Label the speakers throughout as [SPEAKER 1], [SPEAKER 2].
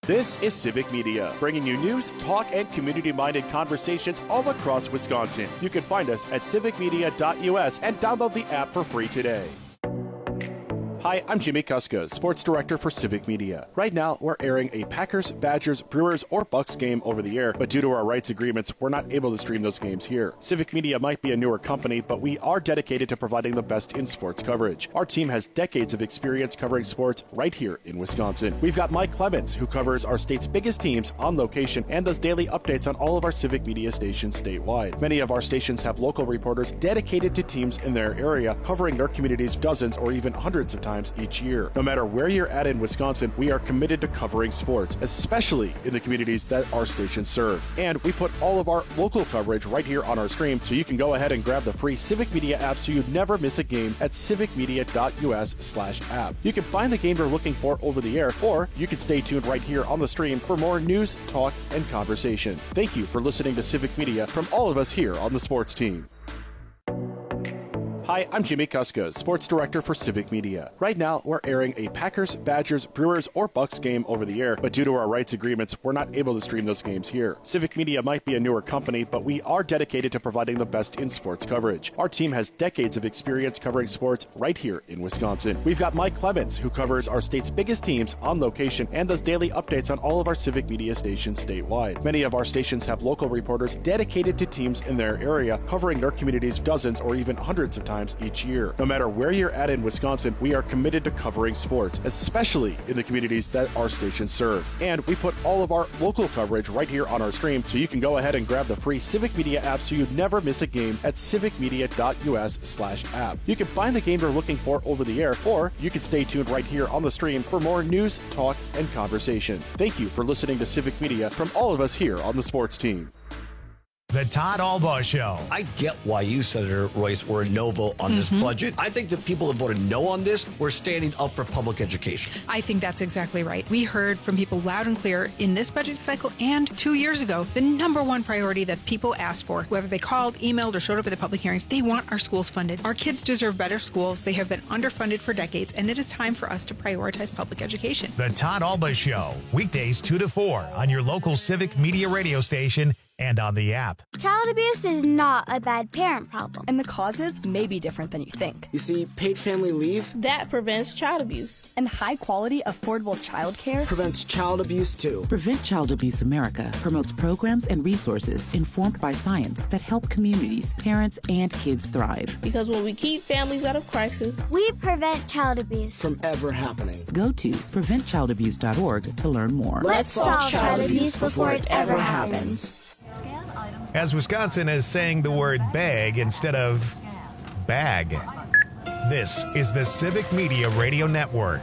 [SPEAKER 1] This is Civic Media, bringing you news, talk, and community-minded conversations all across Wisconsin. You can find us at civicmedia.us and download the app for free today. Hi, I'm Jimmy Kuska, Sports Director for Civic Media. Right now, we're airing a Packers, Badgers, Brewers, or Bucks game over the air, but due to our rights agreements, we're not able to stream those games here. Civic Media might be a newer company, but we are dedicated to providing the best in sports coverage. Our team has decades of experience covering sports right here in Wisconsin. We've got Mike Clemens, who covers our state's biggest teams on location and does daily updates on all of our Civic Media stations statewide. Many of our stations have local reporters dedicated to teams in their area, covering their communities dozens or even hundreds of times each year. No matter where you're at in Wisconsin, we are committed to covering sports, especially in the communities that our stations serve. And we put all of our local coverage right here on our stream, so you can go ahead and grab the free Civic Media app so you never miss a game at civicmedia.us/app. You can find the game you're looking for over the air, or you can stay tuned right here on the stream for more news, talk, and conversation. Thank you for listening to Civic Media from all of us here on the sports team. Hi, I'm Jimmy Kuska, Sports Director for Civic Media. Right now, we're airing a Packers, Badgers, Brewers, or Bucks game over the air, but due to our rights agreements, we're not able to stream those games here. Civic Media might be a newer company, but we are dedicated to providing the best in sports coverage. Our team has decades of experience covering sports right here in Wisconsin. We've got Mike Clemens, who covers our state's biggest teams on location and does daily updates on all of our Civic Media stations statewide. Many of our stations have local reporters dedicated to teams in their area, covering their communities dozens or even hundreds of times each year. No matter where you're at in Wisconsin, we are committed to covering sports, especially in the communities that our stations serve. And we put all of our local coverage right here on our stream, so you can go ahead and grab the free Civic Media app so you never miss a game at civicmedia.us/app. You can find the game you're looking for over the air, or you can stay tuned right here on the stream for more news, talk, and conversation. Thank you for listening to Civic Media from all of us here on the sports team.
[SPEAKER 2] The Todd Albaugh Show.
[SPEAKER 3] I get why you, Senator Royce, were a no vote on this budget. I think the people that voted no on this were standing up for public education.
[SPEAKER 4] I think that's exactly right. We heard from people loud and clear in this budget cycle and 2 years ago, the number one priority that people asked for, whether they called, emailed, or showed up at the public hearings, they want our schools funded. Our kids deserve better schools. They have been underfunded for decades, and it is time for us to prioritize public education.
[SPEAKER 2] The Todd Albaugh Show, weekdays 2 to 4 on your local Civic Media radio station and on the app.
[SPEAKER 5] Child abuse is not a bad parent problem.
[SPEAKER 6] And the causes may be different than you think.
[SPEAKER 7] You see, paid family leave
[SPEAKER 8] that prevents child abuse.
[SPEAKER 6] And high-quality, affordable child care
[SPEAKER 7] prevents child abuse, too.
[SPEAKER 9] Prevent Child Abuse America promotes programs and resources informed by science that help communities, parents, and kids thrive.
[SPEAKER 8] Because when we keep families out of crisis,
[SPEAKER 5] we prevent child abuse
[SPEAKER 7] from ever happening.
[SPEAKER 9] Go to preventchildabuse.org to learn more.
[SPEAKER 5] Let's solve child abuse before it ever happens.
[SPEAKER 2] As Wisconsin is saying the word bag instead of bag. This is the Civic Media Radio Network.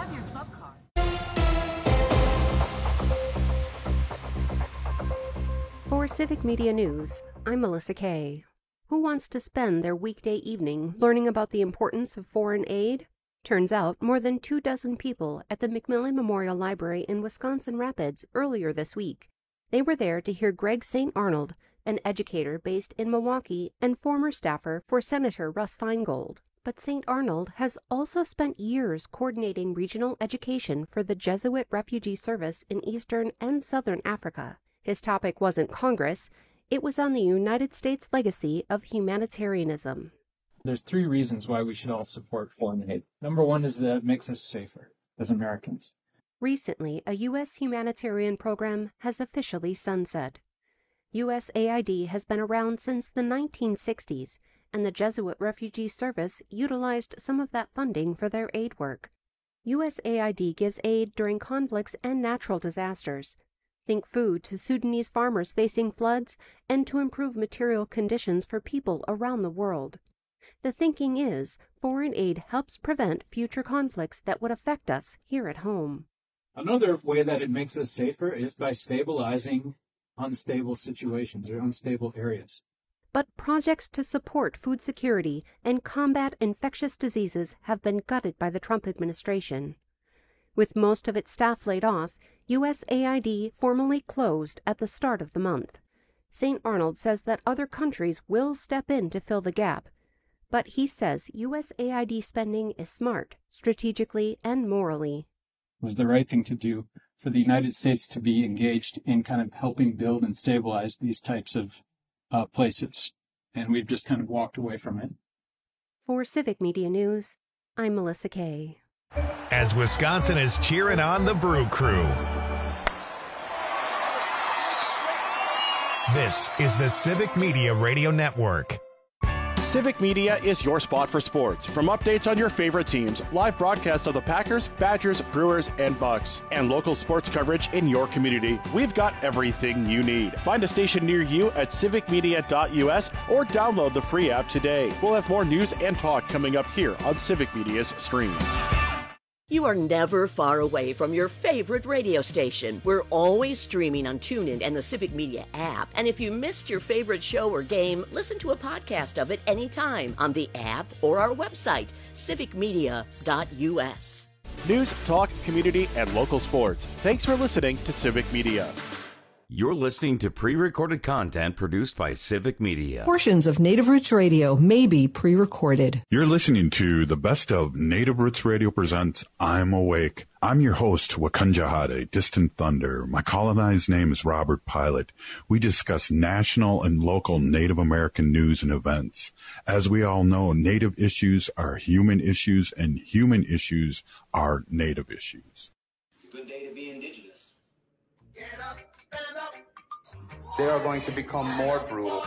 [SPEAKER 10] For Civic Media News, I'm Melissa Kay. Who wants to spend their weekday evening learning about the importance of foreign aid? Turns out more than 24 people at the McMillan Memorial Library in Wisconsin Rapids earlier this week. They were there to hear Greg St. Arnold, an educator based in Milwaukee and former staffer for Senator Russ Feingold. But St. Arnold has also spent years coordinating regional education for the Jesuit Refugee Service in Eastern and Southern Africa. His topic wasn't Congress, it was on the United States legacy of humanitarianism.
[SPEAKER 11] There's 3 reasons why we should all support foreign aid. Number 1 is that it makes us safer as Americans.
[SPEAKER 10] Recently, a U.S. humanitarian program has officially sunset. USAID has been around since the 1960s, and the Jesuit Refugee Service utilized some of that funding for their aid work. USAID gives aid during conflicts and natural disasters. Think food to Sudanese farmers facing floods and to improve material conditions for people around the world. The thinking is foreign aid helps prevent future conflicts that would affect us here at home.
[SPEAKER 11] Another way that it makes us safer is by stabilizing unstable situations or unstable areas.
[SPEAKER 10] But projects to support food security and combat infectious diseases have been gutted by the Trump administration. With most of its staff laid off, USAID formally closed at the start of the month. St. Arnold says that other countries will step in to fill the gap, but he says USAID spending is smart, strategically and morally.
[SPEAKER 11] It was the right thing to do for the United States to be engaged in kind of helping build and stabilize these types of places. And we've just kind of walked away from it.
[SPEAKER 10] For Civic Media News, I'm Melissa Kay.
[SPEAKER 2] As Wisconsin is cheering on the Brew Crew. This is the Civic Media Radio Network.
[SPEAKER 1] Civic Media is your spot for sports. From updates on your favorite teams, live broadcasts of the Packers, Badgers, Brewers, and Bucks, and local sports coverage in your community, we've got everything you need. Find a station near you at civicmedia.us or download the free app today. We'll have more news and talk coming up here on Civic Media's stream.
[SPEAKER 12] You are never far away from your favorite radio station. We're always streaming on TuneIn and the Civic Media app. And if you missed your favorite show or game, listen to a podcast of it anytime on the app or our website, civicmedia.us.
[SPEAKER 1] News, talk, community, and local sports. Thanks for listening to Civic Media.
[SPEAKER 13] You're listening to pre-recorded content produced by Civic Media.
[SPEAKER 14] Portions of Native Roots Radio may be pre-recorded.
[SPEAKER 15] You're listening to the best of Native Roots Radio presents I'm Awake. I'm your host, Wakunjahade, Distant Thunder. My colonized name is Robert Pilot. We discuss national and local Native American news and events. As we all know, Native issues are human issues, and human issues are Native issues.
[SPEAKER 16] It's a good day to be Indigenous. Get up.
[SPEAKER 17] They are going to become more brutal.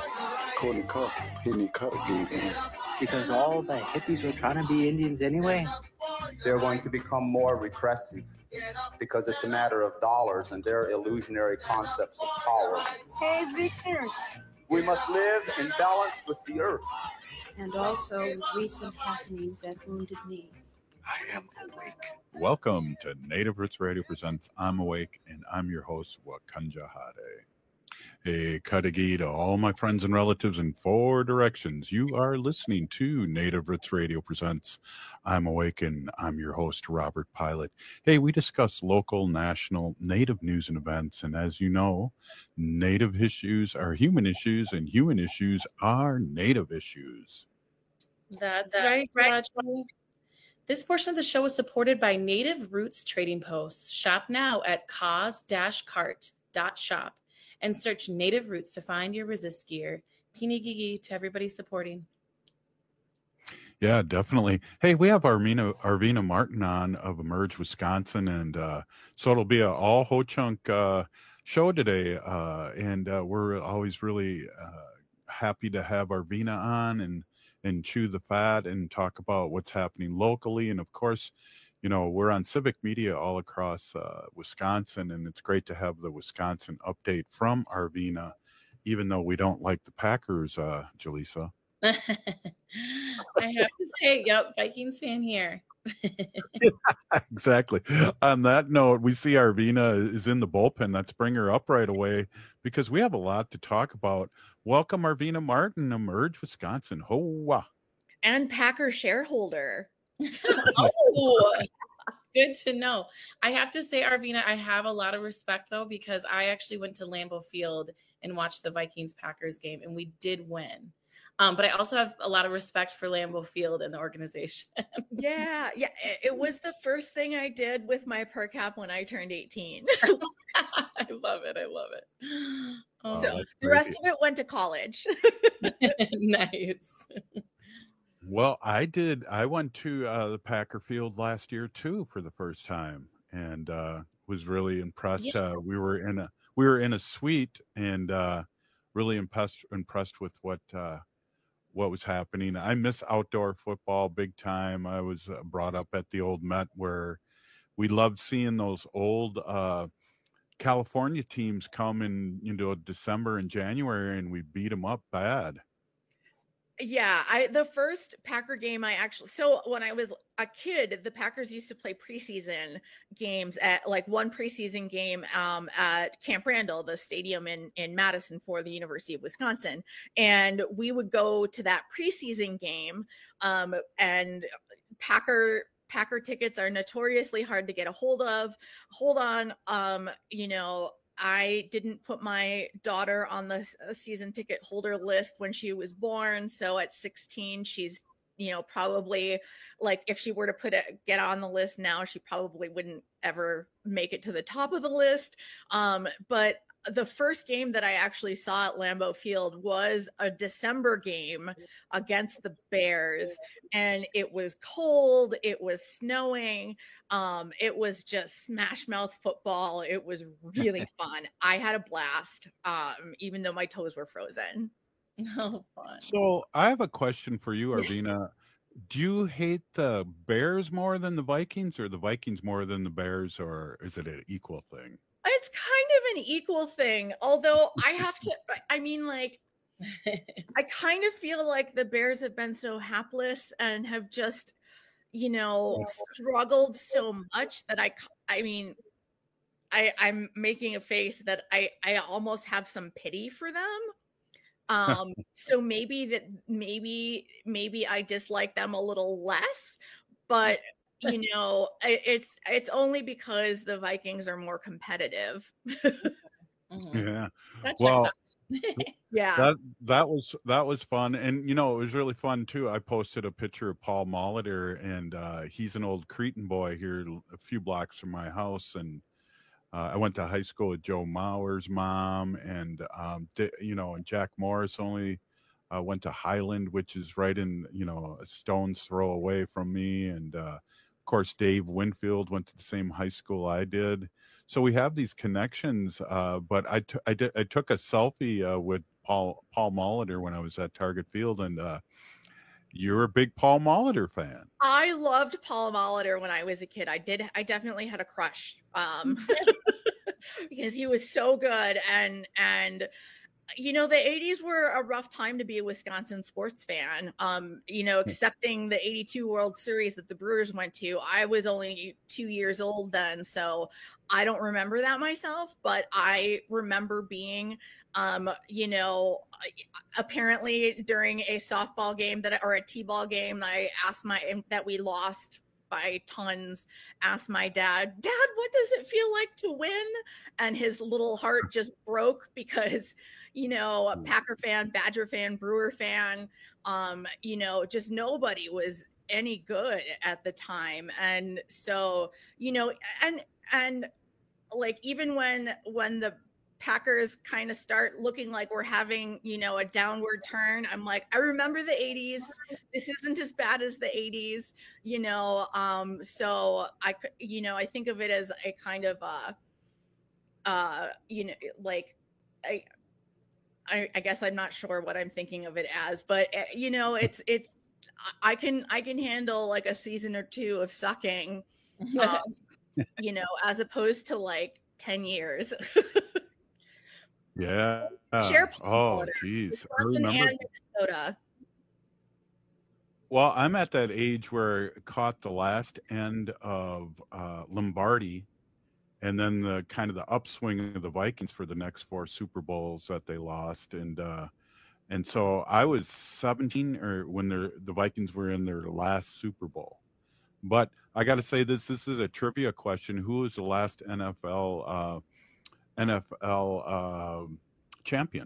[SPEAKER 18] Because all the hippies were trying to be Indians anyway.
[SPEAKER 17] They're going to become more repressive because it's a matter of dollars and their illusionary concepts of power.
[SPEAKER 19] Hey, Victor.
[SPEAKER 17] We must live in balance with the earth.
[SPEAKER 19] And also with recent happenings that wounded me.
[SPEAKER 15] I am awake. Welcome to Native Roots Radio presents I'm Awake, and I'm your host, Wakunjahade. A Kadagi to all my friends and relatives in 4 directions. You are listening to Native Roots Radio presents I'm Awake, and I'm your host, Robert Pilot. Hey, we discuss local, national, Native news and events, and as you know, Native issues are human issues, and human issues are Native issues.
[SPEAKER 20] That's right. This portion of the show is supported by Native Roots Trading Posts. Shop now at cause-cart.shop and search Native Roots to find your resist gear. Pinigigi to everybody supporting.
[SPEAKER 15] Yeah, definitely. Hey, we have Arvina Martin on of Emerge Wisconsin, and so it'll be an all Ho-Chunk show today, and we're always really happy to have Arvina on and chew the fat and talk about what's happening locally. And of course, you know, we're on Civic Media all across Wisconsin, and it's great to have the Wisconsin update from Arvina, even though we don't like the Packers, Jaleesa.
[SPEAKER 20] I have to say, yep, Vikings fan here.
[SPEAKER 15] Exactly. On that note, we see Arvina is in the bullpen. Let's bring her up right away because we have a lot to talk about. Welcome, Arvina Martin, Emerge Wisconsin. Hoa.
[SPEAKER 21] And Packer shareholder.
[SPEAKER 20] Oh, good to know. I have to say, Arvina, I have a lot of respect, though, because I actually went to Lambeau Field and watched the Vikings-Packers game, and we did win. But I also have a lot of respect for Lambeau Field and the organization.
[SPEAKER 21] Yeah. It was the first thing I did with my per cap when I turned 18.
[SPEAKER 20] I love it. Oh,
[SPEAKER 21] so the rest of it went to college.
[SPEAKER 20] Nice.
[SPEAKER 15] Well, I went to the Packer Field last year too for the first time, and was really impressed.
[SPEAKER 20] Yeah.
[SPEAKER 15] We were in a suite, and really impressed with what was happening. I miss outdoor football big time. I was brought up at the old Met where we loved seeing those old California teams come in, December and January, and we beat them up bad.
[SPEAKER 21] Yeah, the first Packer game so when I was a kid, the Packers used to play preseason games at one preseason game at Camp Randall, the stadium in Madison for the University of Wisconsin. And we would go to that preseason game, and Packer tickets are notoriously hard to get a hold of. I didn't put my daughter on the season ticket holder list when she was born. So at 16, she's, probably like if she were to get on the list now, she probably wouldn't ever make it to the top of the list. But the first game that I actually saw at Lambeau Field was a December game against the Bears, and it was cold, it was snowing, it was just smash mouth football. It was really fun. I had a blast, even though my toes were frozen.
[SPEAKER 20] Oh, fun.
[SPEAKER 15] So I have a question for you, Arvina. Do you hate the Bears more than the Vikings, or the Vikings more than the Bears, or is it an equal thing?
[SPEAKER 21] It's kind of an equal thing, although I have to, I mean, like, I kind of feel like the Bears have been so hapless and have just, struggled so much that I'm making a face that I almost have some pity for them. So maybe I dislike them a little less, but it's only because the Vikings are more competitive.
[SPEAKER 15] Yeah.
[SPEAKER 21] Well,
[SPEAKER 15] yeah. That was fun. And it was really fun too. I posted a picture of Paul Molitor, and he's an old Cretan boy here a few blocks from my house. And I went to high school with Joe Mauer's mom, and and Jack Morris only went to Highland, which is right in, a stone's throw away from me. And of course, Dave Winfield went to the same high school I did. So we have these connections. But I took a selfie with Paul Molitor when I was at Target Field, and you're a big Paul Molitor fan.
[SPEAKER 21] I loved Paul Molitor when I was a kid. I definitely had a crush because he was so good. And the 80s were a rough time to be a Wisconsin sports fan. Excepting the 82 World Series that the Brewers went to. I was only 2 years old then, so I don't remember that myself, but I remember being, apparently during a softball game or a t-ball game, I asked that we lost by tons, asked my dad, what does it feel like to win? And his little heart just broke because, a Packer fan, Badger fan, Brewer fan, just nobody was any good at the time. And so, and like, even when the Packers kind of start looking like we're having, a downward turn, I'm like, I remember the 80s. This isn't as bad as the 80s, so I think of it as a kind of I guess I'm not sure what I'm thinking of it as, but it's I can handle like a season or two of sucking, as opposed to like 10 years.
[SPEAKER 15] Yeah.
[SPEAKER 21] Oh,
[SPEAKER 15] geez.
[SPEAKER 21] I remember. Minnesota.
[SPEAKER 15] Well, I'm at that age where I caught the last end of Lombardi, and then the kind of the upswing of the Vikings for the next 4 Super Bowls that they lost, and so I was 17 or when the Vikings were in their last Super Bowl. But I got to say this is a trivia question: who was the last NFL champion?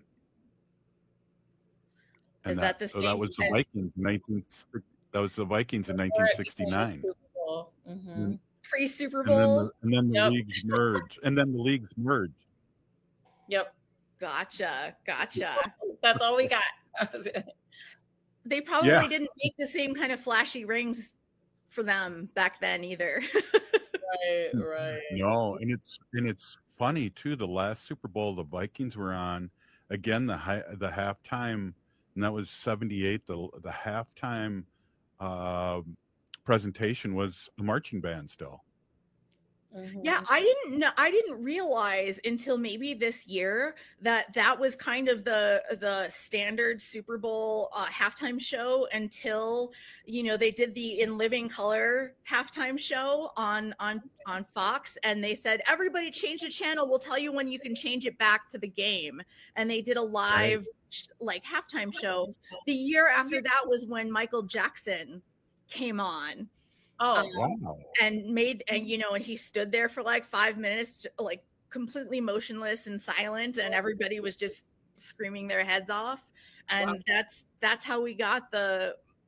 [SPEAKER 15] And that was the Vikings in that was the Vikings in 1969.
[SPEAKER 21] Mm-hmm. Pre-Super Bowl.
[SPEAKER 15] And then the leagues merged. And then the leagues merged.
[SPEAKER 21] Yep. Gotcha.
[SPEAKER 20] That's all we got.
[SPEAKER 21] They probably didn't make the same kind of flashy rings for them back then either.
[SPEAKER 20] Right.
[SPEAKER 15] No, and it's funny too. The last Super Bowl the Vikings were on, again, the halftime, and that was 78. The halftime presentation was the marching band still.
[SPEAKER 21] Mm-hmm. Yeah, I didn't realize until maybe this year that was kind of the standard Super Bowl halftime show until they did the In Living Color halftime show on Fox, and they said, everybody change the channel, we'll tell you when you can change it back to the game. And they did a live like halftime show. The year after that was when Michael Jackson came on.
[SPEAKER 15] Wow.
[SPEAKER 21] And he stood there for like 5 minutes, like completely motionless and silent, and everybody was just screaming their heads off. And that's how we got the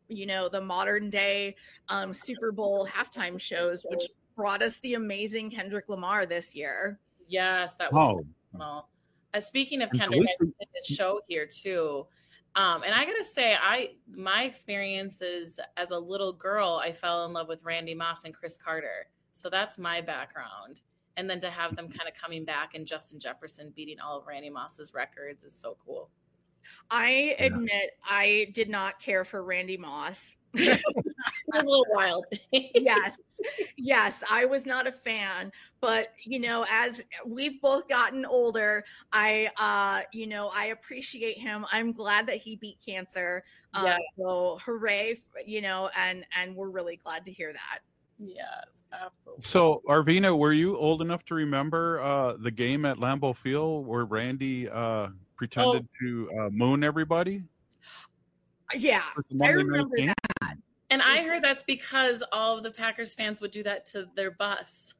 [SPEAKER 21] the modern day Super Bowl halftime shows, which brought us the amazing Kendrick Lamar this year.
[SPEAKER 20] Yes, that was phenomenal. Speaking of Kendrick, I did this show here too. And I gotta say, my experiences as a little girl, I fell in love with Randy Moss and Chris Carter. So that's my background. And then to have them kind of coming back and Justin Jefferson beating all of Randy Moss's records is so cool.
[SPEAKER 21] I admit I did not care for Randy Moss.
[SPEAKER 20] It was a little wild.
[SPEAKER 21] Yes, I was not a fan, but as we've both gotten older, I appreciate him. I'm glad that he beat cancer. So hooray, and we're really glad to hear that.
[SPEAKER 20] Yes, absolutely.
[SPEAKER 15] So, Arvina, were you old enough to remember the game at Lambeau Field where Randy pretended to moon everybody?
[SPEAKER 21] Yeah, I remember that.
[SPEAKER 20] And I heard that's because all of the Packers fans would do that to their bus.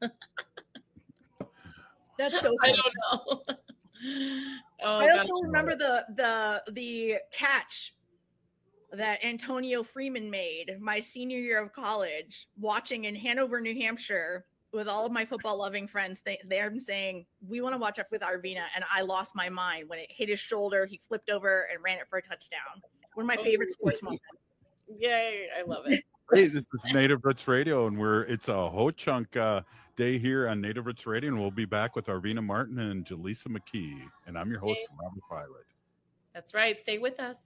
[SPEAKER 21] That's so
[SPEAKER 20] I
[SPEAKER 21] funny.
[SPEAKER 20] don't know.
[SPEAKER 21] I also remember the catch that Antonio Freeman made my senior year of college, watching in Hanover, New Hampshire, with all of my football-loving friends. They're saying, we want to watch up with Arvina, and I lost my mind when it hit his shoulder. He flipped over and ran it for a touchdown. One of my favorite sports moments.
[SPEAKER 20] Yay, I love it.
[SPEAKER 15] Hey, this is Native Roots Radio, and it's a Ho-Chunk day here on Native Roots Radio, and we'll be back with Arvina Martin and Jaleesa McKee, and I'm your host, Robert Pilot.
[SPEAKER 20] That's right. Stay with us.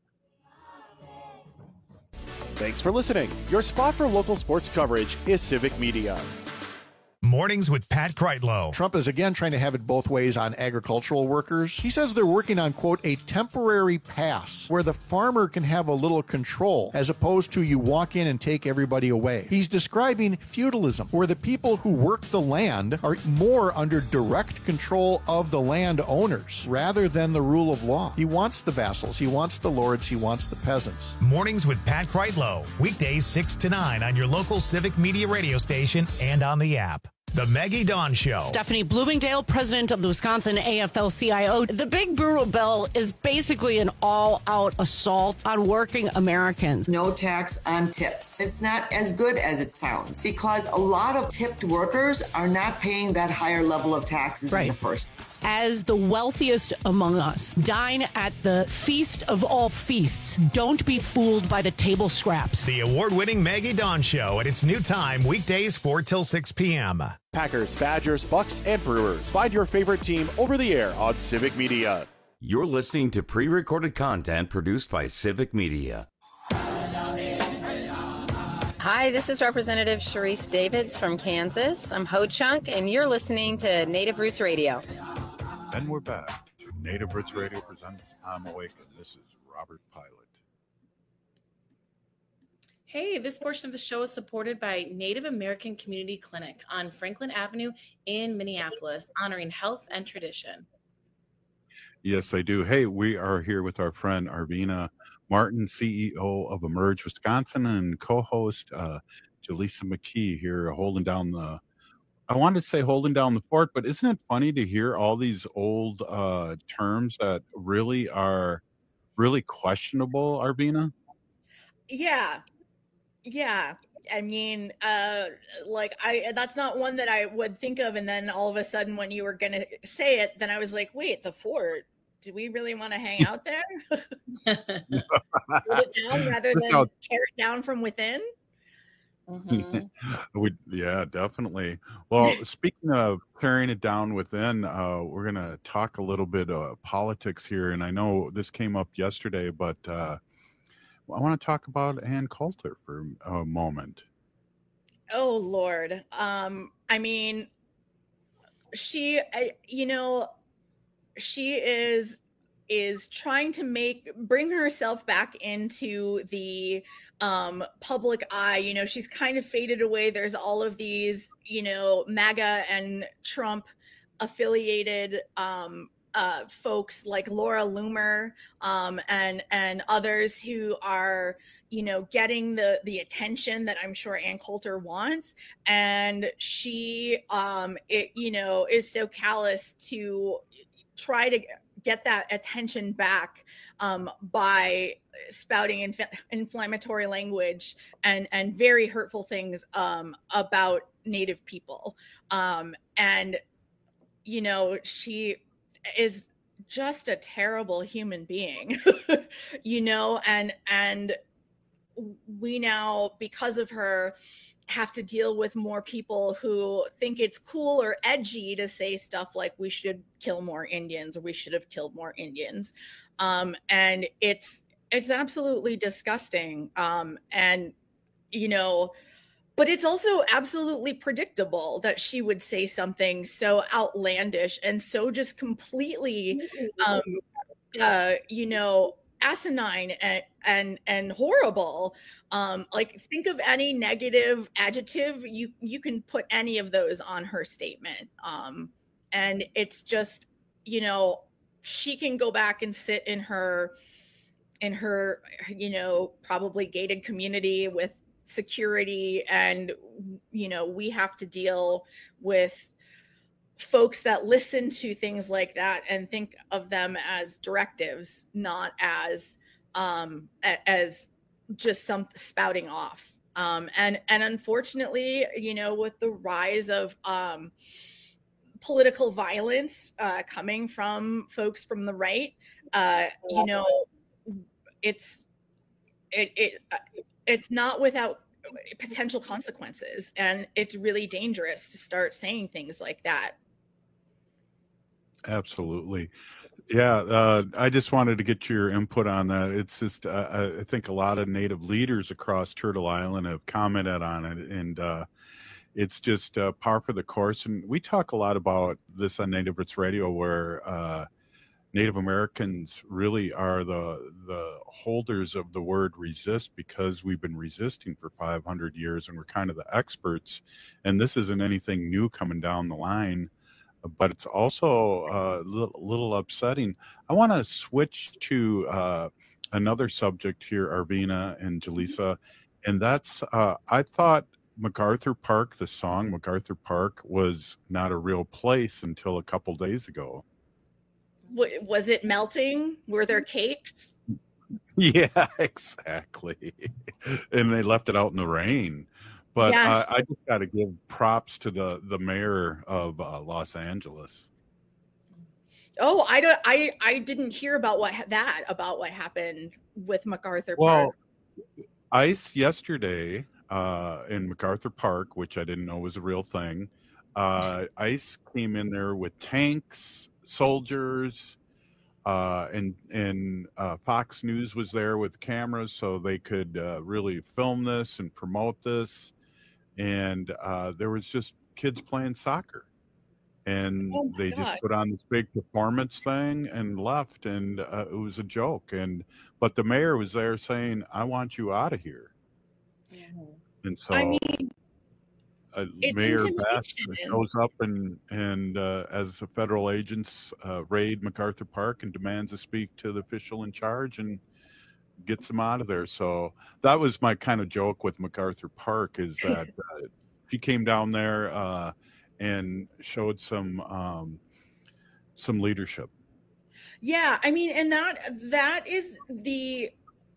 [SPEAKER 1] Thanks for listening. Your spot for local sports coverage is Civic Media.
[SPEAKER 2] Mornings with Pat Kreitlow.
[SPEAKER 3] Trump is again trying to have it both ways on agricultural workers. He says they're working on, quote, a temporary pass where the farmer can have a little control as opposed to you walk in and take everybody away. He's describing feudalism, where the people who work the land are more under direct control of the land owners rather than the rule of law. He wants the vassals, he wants the lords, he wants the peasants.
[SPEAKER 2] Mornings with Pat Kreitlow. Weekdays 6 to 9 on your local Civic Media radio station and on the app. The Maggie Dawn Show.
[SPEAKER 22] Stephanie Bloomingdale, president of the Wisconsin AFL-CIO. The Big Brutal Bill is basically an all-out assault on working Americans.
[SPEAKER 23] No tax on tips. It's not as good as it sounds because a lot of tipped workers are not paying that higher level of taxes in the first place.
[SPEAKER 22] As the wealthiest among us, dine at the feast of all feasts. Don't be fooled by the table scraps.
[SPEAKER 2] The award-winning Maggie Dawn Show at its new time, weekdays 4 till 6 p.m.
[SPEAKER 1] Packers, Badgers, Bucks, and Brewers. Find your favorite team over the air on Civic Media.
[SPEAKER 13] You're listening to pre-recorded content produced by Civic Media.
[SPEAKER 24] Hi, this is Representative Sharice Davids from Kansas. I'm Ho-Chunk, and you're listening to Native Roots Radio.
[SPEAKER 15] And we're back. Native Roots Radio presents I'm Awake, and this is Robert Pilot.
[SPEAKER 20] Hey, this portion of the show is supported by Native American Community Clinic on Franklin Avenue in Minneapolis, honoring health and tradition.
[SPEAKER 15] Yes, I do. Hey, we are here with our friend Arvina Martin, CEO of Emerge Wisconsin, and co-host Jaleesa McKee here holding down the fort, but isn't it funny to hear all these old terms that really are really questionable, Arvina?
[SPEAKER 21] Yeah. I mean, that's not one that I would think of. And then all of a sudden when you were going to say it, then I was like, wait, the fort, do we really want to hang out there? Build it down rather than tear it down from within?
[SPEAKER 20] Mm-hmm.
[SPEAKER 15] Yeah, definitely. Well, speaking of tearing it down within, we're going to talk a little bit of politics here. And I know this came up yesterday, but I want to talk about Ann Coulter for a moment.
[SPEAKER 21] Oh, Lord. I mean, she is trying to bring herself back into the public eye. She's kind of faded away. There's all of these, MAGA and Trump affiliated folks like Laura Loomer and others who are getting the attention that I'm sure Ann Coulter wants, and she is so callous to try to get that attention back by spouting inflammatory language and very hurtful things about Native people. And, you know, she is just a terrible human being, you know, and we now, because of her, have to deal with more people who think it's cool or edgy to say stuff like we should kill more Indians or we should have killed more Indians. And it's absolutely disgusting. And, you know, but it's also absolutely predictable that she would say something so outlandish and so just completely, you know, asinine and horrible. Like, think of any negative adjective, you can put any of those on her statement. And it's just, you know, she can go back and sit in her, you know, probably gated community with security, and, you know, we have to deal with folks that listen to things like that and think of them as directives, not as just some spouting off. And unfortunately, you know, with the rise of political violence coming from folks from the right, you know, it's not without potential consequences, and it's really dangerous to start saying things like that.
[SPEAKER 15] Absolutely. Yeah, I just wanted to get your input on that. It's just, I think a lot of Native leaders across Turtle Island have commented on it, and it's just par for the course. And we talk a lot about this on Native Roots Radio, where Native Americans really are the holders of the word resist, because we've been resisting for 500 years and we're kind of the experts. And this isn't anything new coming down the line, but it's also a little upsetting. I want to switch to another subject here, Arvina and Jaleesa, and that's I thought MacArthur Park, the song MacArthur Park, was not a real place until a couple days ago.
[SPEAKER 21] Was it melting? Were there cakes?
[SPEAKER 15] Yeah, exactly. And they left it out in the rain. But
[SPEAKER 21] Yes.
[SPEAKER 15] I just got to give props to the mayor of Los Angeles.
[SPEAKER 21] Oh, I didn't hear about what happened with MacArthur
[SPEAKER 15] Well,
[SPEAKER 21] Park.
[SPEAKER 15] ICE yesterday in MacArthur Park, which I didn't know was a real thing, ICE came in there with tanks, soldiers, and Fox News was there with cameras so they could really film this and promote this. And there was just kids playing soccer, and
[SPEAKER 21] Oh my
[SPEAKER 15] they
[SPEAKER 21] God.
[SPEAKER 15] just put on this big performance thing and left, and it was a joke. But the mayor was there saying, "I want you out of here." And so
[SPEAKER 21] I mean, it's
[SPEAKER 15] Mayor Bass
[SPEAKER 21] intimidation.
[SPEAKER 15] shows up and as the federal agents raid MacArthur Park and demands to speak to the official in charge and gets them out of there. So that was my kind of joke with MacArthur Park, is that she came down there and showed some leadership.
[SPEAKER 21] Yeah, I mean, and that is the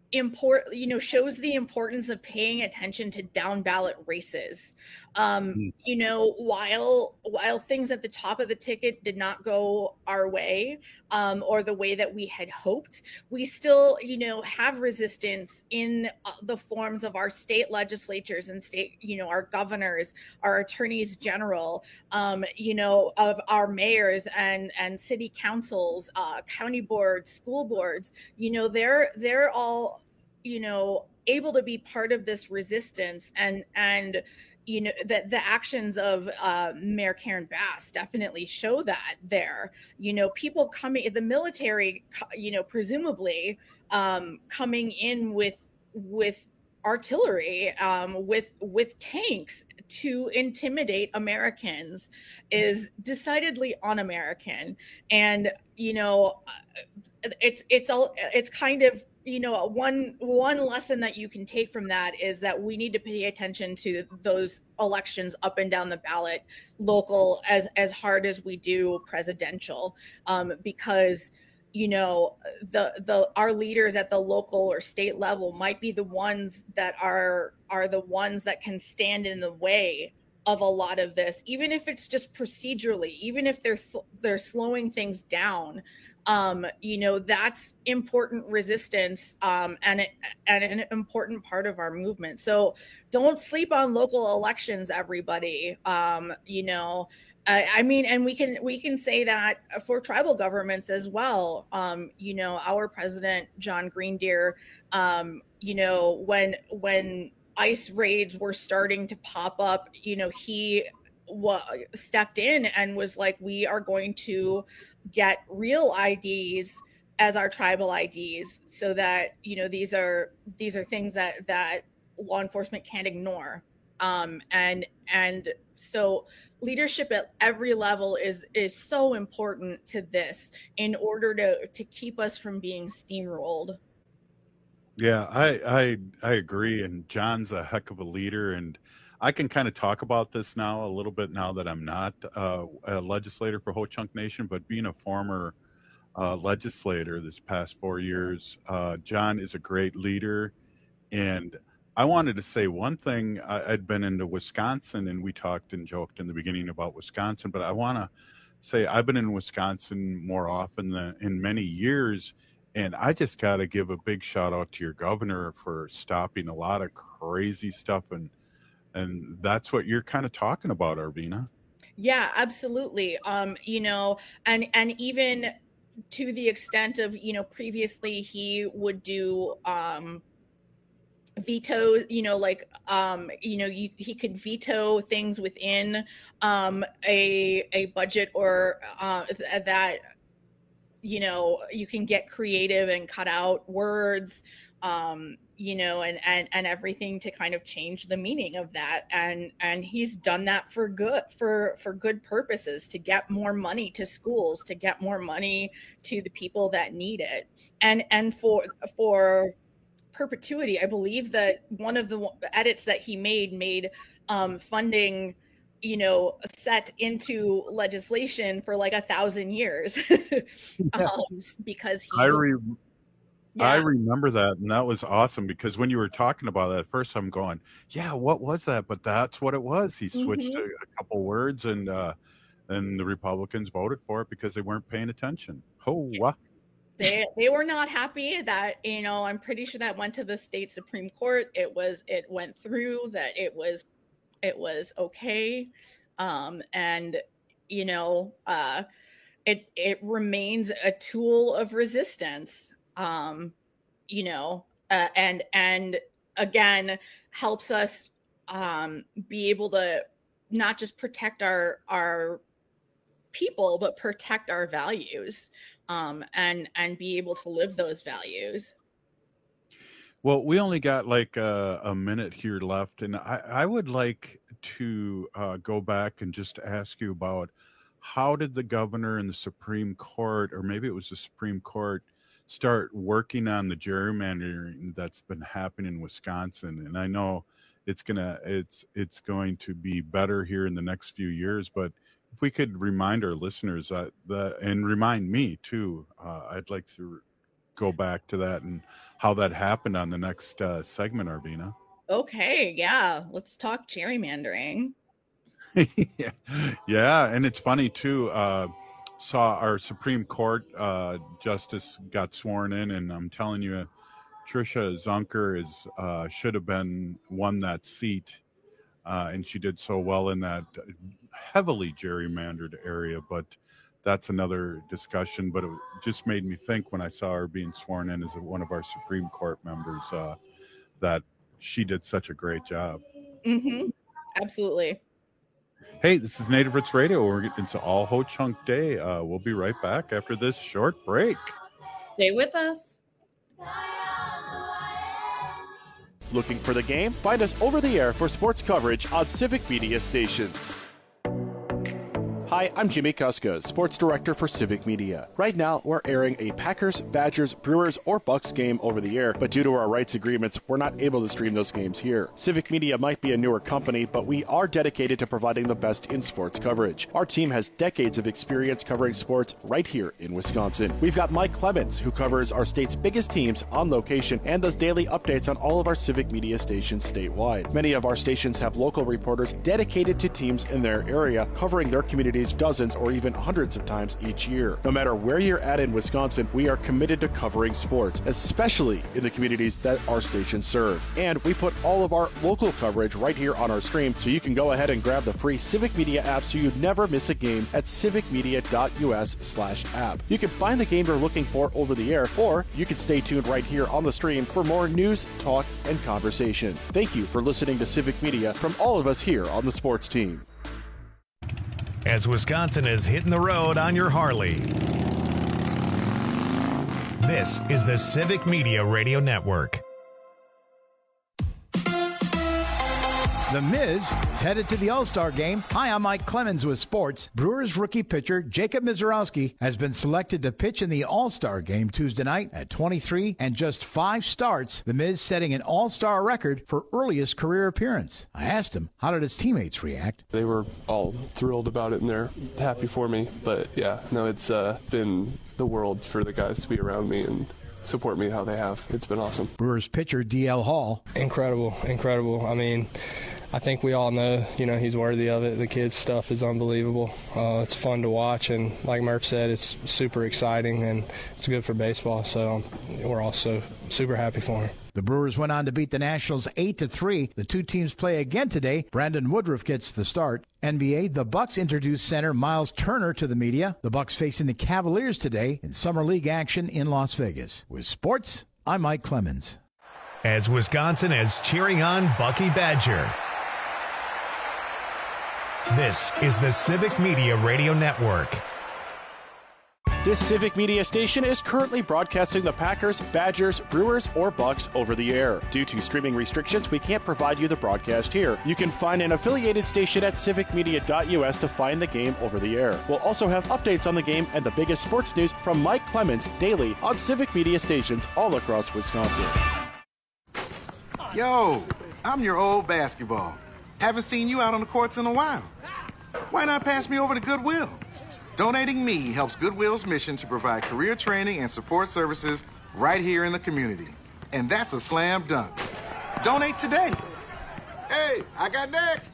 [SPEAKER 21] shows the importance of paying attention to down ballot races. You know, while things at the top of the ticket did not go our way, or the way that we had hoped, we still, you know, have resistance in the forms of our state legislatures and state, you know, our governors, our attorneys general, you know, of our mayors and city councils, county boards, school boards. You know, they're all, you know, able to be part of this resistance, and you know, that the actions of Mayor Karen Bass definitely show that there. You know, people coming, the military, you know, presumably coming in with artillery, with tanks to intimidate Americans is decidedly un-American. And, you know, it's kind of, you know, one lesson that you can take from that is that we need to pay attention to those elections up and down the ballot, local as hard as we do presidential, because our leaders at the local or state level might be the ones that are the ones that can stand in the way of a lot of this, even if it's just procedurally, even if they're slowing things down. That's important resistance, and an important part of our movement. So don't sleep on local elections, everybody. And we can say that for tribal governments as well. Our president, John Greendeer, when ICE raids were starting to pop up, he stepped in and was like, we are going to get real IDs as our tribal IDs, so that these are things that law enforcement can't ignore. And so leadership at every level is so important to this in order to keep us from being steamrolled.
[SPEAKER 15] Yeah, I agree. And John's a heck of a leader. And I can kind of talk about this now a little bit now that I'm not a legislator for Ho Chunk Nation, but being a former legislator this past 4 years, John is a great leader. And I wanted to say one thing. I'd been into Wisconsin, and we talked and joked in the beginning about Wisconsin, but I want to say I've been in Wisconsin more often than in many years. And I just got to give a big shout out to your governor for stopping a lot of crazy stuff. And that's what you're kind of talking about, Arvina.
[SPEAKER 21] Yeah, absolutely. And even to the extent of, previously he would do veto, he could veto things within a budget, or that, you can get creative and cut out words, and everything to kind of change the meaning of that. And he's done that for good purposes, to get more money to schools, to get more money to the people that need it. And for perpetuity, I believe that one of the edits that he made funding, set into legislation for like 1,000 years, because
[SPEAKER 15] I remember that, and that was awesome, because when you were talking about that at first, I'm going, yeah, what was that? But that's what it was. He switched a couple words, and the Republicans voted for it because they weren't paying attention.
[SPEAKER 21] They were not happy that, I'm pretty sure that went to the state Supreme Court. It went through, that it was okay. It remains a tool of resistance, and again, helps us be able to not just protect our people, but protect our values, and be able to live those values.
[SPEAKER 15] Well, we only got like a minute here left, and I would like to go back and just ask you about, how did the governor and the Supreme Court, or maybe it was the Supreme Court, start working on the gerrymandering that's been happening in Wisconsin? And I know it's going to be better here in the next few years, but if we could remind our listeners and remind me too, I'd like to go back to that and how that happened on the next segment, Arvina.
[SPEAKER 21] Okay, yeah, let's talk gerrymandering.
[SPEAKER 15] Yeah, and it's funny too. Saw our Supreme Court justice got sworn in, and I'm telling you, Tricia Zunker should have won that seat, and she did so well in that heavily gerrymandered area. But that's another discussion. But it just made me think when I saw her being sworn in as one of our Supreme Court members, that she did such a great job.
[SPEAKER 21] Mm-hmm. Absolutely.
[SPEAKER 15] Hey, this is Native Roots Radio. We're getting into All Ho Chunk Day. We'll be right back after this short break.
[SPEAKER 20] Stay with us.
[SPEAKER 1] Looking for the game? Find us over the air for sports coverage on Civic Media stations. Hi, I'm Jimmy Kuska, Sports Director for Civic Media. Right now, we're airing a Packers, Badgers, Brewers, or Bucks game over the air, but due to our rights agreements, we're not able to stream those games here. Civic Media might be a newer company, but we are dedicated to providing the best in sports coverage. Our team has decades of experience covering sports right here in Wisconsin. We've got Mike Clemens, who covers our state's biggest teams on location and does daily updates on all of our Civic Media stations statewide. Many of our stations have local reporters dedicated to teams in their area, covering their communities dozens or even hundreds of times each year. No matter where you're at in Wisconsin, we are committed to covering sports, especially in the communities that our stations serve. And we put all of our local coverage right here on our stream, so you can go ahead and grab the free Civic Media app so you never miss a game at civicmedia.us/app. You can find the game you're looking for over the air, or you can stay tuned right here on the stream for more news, talk, and conversation. Thank you for listening to Civic Media from all of us here on the sports team.
[SPEAKER 2] As Wisconsin is hitting the road on your Harley. This is the Civic Media Radio Network.
[SPEAKER 4] The Miz is headed to the All-Star game. Hi, I'm Mike Clemens with sports. Brewers rookie pitcher Jacob Misiorowski has been selected to pitch in the All-Star game Tuesday night at 23 and just 5 starts. The Miz setting an All-Star record for earliest career appearance. I asked him, how did his teammates react?
[SPEAKER 6] They were all thrilled about it and they're happy for me. But yeah, no, it's been the world for the guys to be around me and support me how they have. It's been awesome.
[SPEAKER 4] Brewers pitcher DL Hall.
[SPEAKER 7] Incredible. I mean, I think we all know, he's worthy of it. The kids' stuff is unbelievable. It's fun to watch, and like Murph said, it's super exciting, and it's good for baseball, so we're also super happy for him.
[SPEAKER 4] The Brewers went on to beat the Nationals 8-3. The two teams play again today. Brandon Woodruff gets the start. NBA, the Bucks introduced center Miles Turner to the media. The Bucks facing the Cavaliers today in Summer League action in Las Vegas. With sports, I'm Mike Clemens.
[SPEAKER 2] As Wisconsin is cheering on Bucky Badger. This is the Civic Media Radio Network.
[SPEAKER 1] This Civic Media station is currently broadcasting the Packers, Badgers, Brewers, or Bucks over the air. Due to streaming restrictions, we can't provide you the broadcast here. You can find an affiliated station at civicmedia.us to find the game over the air. We'll also have updates on the game and the biggest sports news from Mike Clemens daily on Civic Media stations all across Wisconsin.
[SPEAKER 8] Yo, I'm your old basketball. Haven't seen you out on the courts in a while. Why not pass me over to Goodwill? Donating me helps Goodwill's mission to provide career training and support services right here in the community. And that's a slam dunk. Donate today. Hey, I got next.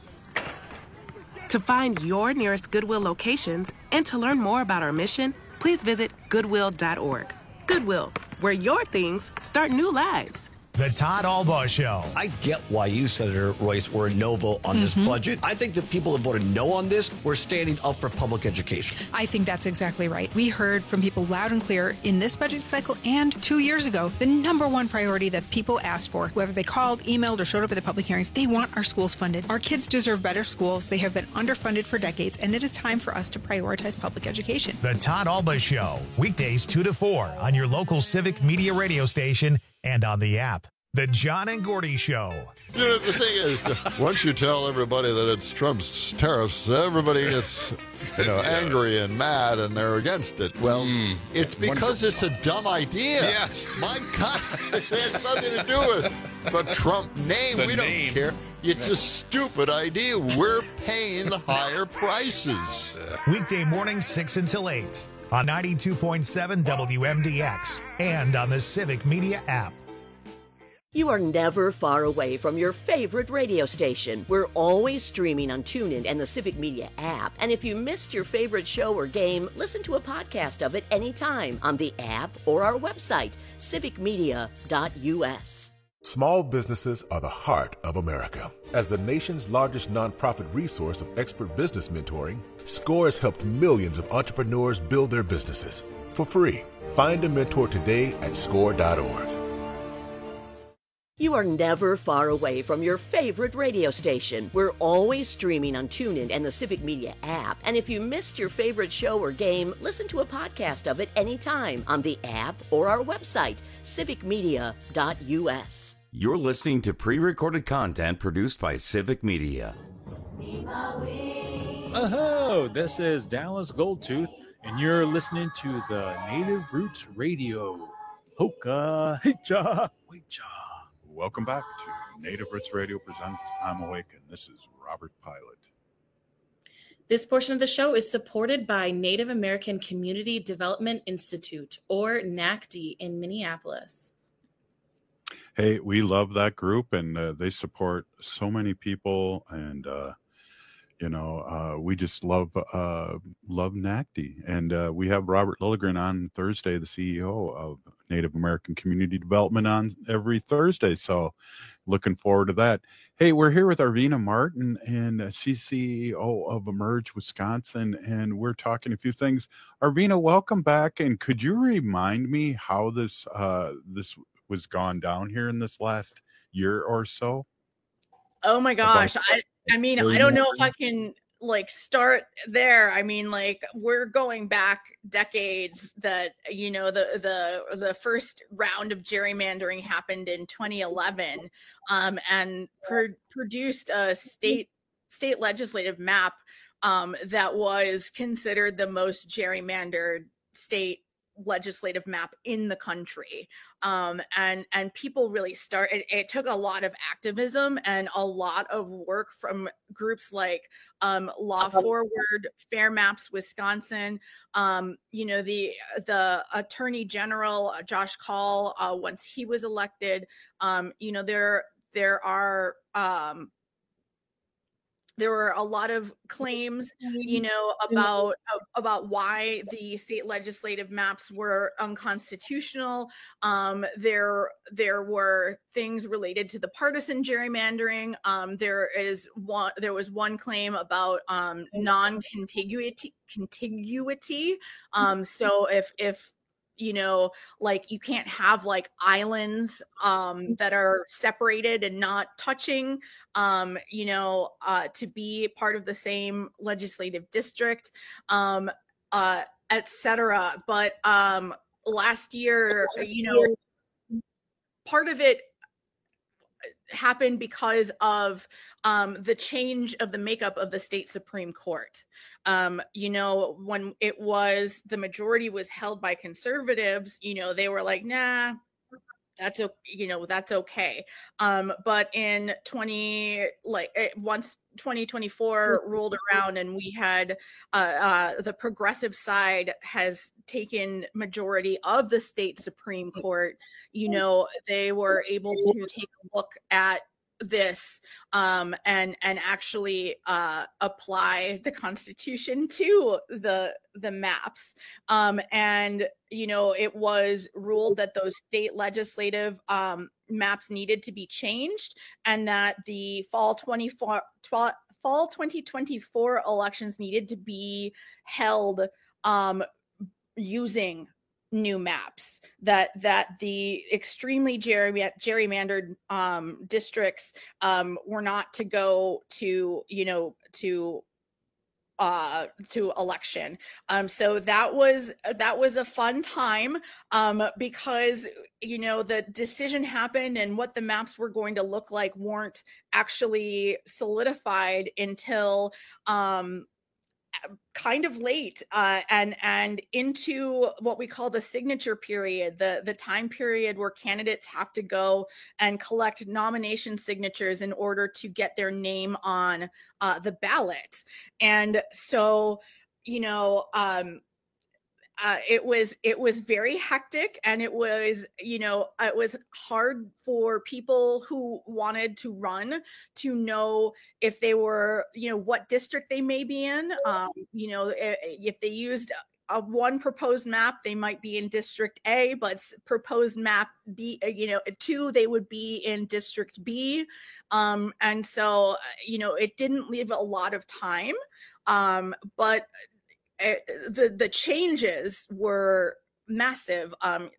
[SPEAKER 25] To find your nearest Goodwill locations and to learn more about our mission, please visit goodwill.org. Goodwill, where your things start new lives.
[SPEAKER 2] The Todd Albaugh Show.
[SPEAKER 26] I get why you, Senator Royce, were a no vote on this budget. I think the people that voted no on this were standing up for public education.
[SPEAKER 27] I think that's exactly right. We heard from people loud and clear in this budget cycle and 2 years ago, the number one priority that people asked for, whether they called, emailed, or showed up at the public hearings, they want our schools funded. Our kids deserve better schools. They have been underfunded for decades, and it is time for us to prioritize public education.
[SPEAKER 2] The Todd Albaugh Show, weekdays 2 to 4 on your local Civic Media radio station and on the app. The John and Gordy Show.
[SPEAKER 28] The thing is, once you tell everybody that it's Trump's tariffs, everybody gets angry and mad, and they're against it. Well, it's because it's a dumb idea.
[SPEAKER 29] Yes.
[SPEAKER 28] My God, it has nothing to do with the Trump name. We don't care. It's a stupid idea. We're paying the higher prices.
[SPEAKER 2] Weekday mornings 6 until 8 on 92.7 WMDX and on the Civic Media app.
[SPEAKER 12] You are never far away from your favorite radio station. We're always streaming on TuneIn and the Civic Media app. And if you missed your favorite show or game, listen to a podcast of it anytime on the app or our website, civicmedia.us.
[SPEAKER 30] Small businesses are the heart of America. As the nation's largest nonprofit resource of expert business mentoring, SCORE has helped millions of entrepreneurs build their businesses for free. Find a mentor today at score.org.
[SPEAKER 12] You are never far away from your favorite radio station. We're always streaming on TuneIn and the Civic Media app. And if you missed your favorite show or game, listen to a podcast of it anytime on the app or our website, civicmedia.us.
[SPEAKER 13] You're listening to pre-recorded content produced by Civic Media.
[SPEAKER 31] Need my wings.
[SPEAKER 5] Oh, this is Dallas Goldtooth, and you're listening to the Native Roots Radio. Hoka, hicha, wicha.
[SPEAKER 15] Welcome back to Native Roots Radio presents I'm Awake, and this is Robert Pilot.
[SPEAKER 20] This portion of the show is supported by Native American Community Development Institute, or NACD, in Minneapolis.
[SPEAKER 15] Hey, we love that group, and they support so many people, and we just love NACD. And we have Robert Lilligren on Thursday, the CEO of Native American Community Development, on every Thursday. So looking forward to that. Hey, we're here with Arvina Martin, and she's CEO of Emerge Wisconsin, and we're talking a few things. Arvina, welcome back. And could you remind me how this was gone down here in this last year or so?
[SPEAKER 21] Oh my gosh. I mean, I don't know if I can start there. I mean, we're going back decades that, the first round of gerrymandering happened in 2011, and produced a state legislative map, that was considered the most gerrymandered state legislative map in the country. And people really it took a lot of activism and a lot of work from groups like Law Forward, Fair Maps Wisconsin, the Attorney General Josh Kaul, once he was elected. There were a lot of claims, about why the state legislative maps were unconstitutional. There were things related to the partisan gerrymandering. There was one claim about non-contiguity. So if you can't have islands that are separated and not touching, to be part of the same legislative district, etc. But last year, part of it happened because of the change of the makeup of the state Supreme Court. When the majority was held by conservatives, they were like, nah, that's okay. But in once 2024 rolled around and we had the progressive side has taken majority of the state Supreme Court, they were able to take a look at this and actually apply the Constitution to the maps. It was ruled that those state legislative maps needed to be changed, and that the fall 2024 elections needed to be held using new maps, that the extremely gerrymandered districts were not to go to election. So that was a fun time, because the decision happened and what the maps were going to look like weren't actually solidified until kind of late, and into what we call the signature period, the time period where candidates have to go and collect nomination signatures in order to get their name on the ballot. And so, it was very hectic, and it was hard for people who wanted to run to know if they were, what district they may be in. If they used one proposed map, they might be in District A, but proposed map B, 2, they would be in District B. And so, it didn't leave a lot of time, but the changes were massive. I'm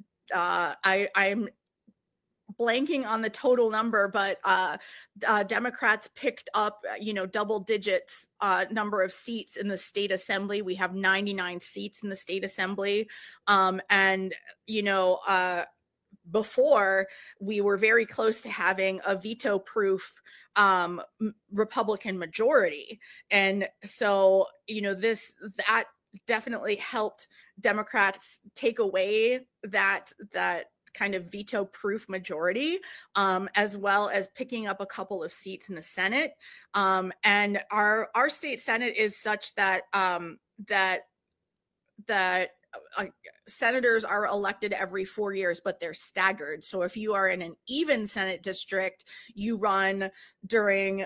[SPEAKER 21] blanking on the total number, but Democrats picked up, double digits number of seats in the state assembly. We have 99 seats in the state assembly. before, we were very close to having a veto-proof Republican majority. And so, that definitely helped Democrats take away that kind of veto-proof majority, as well as picking up a couple of seats in the Senate. And our state Senate is such that senators are elected every 4 years, but they're staggered. So if you are in an even Senate district, you run during,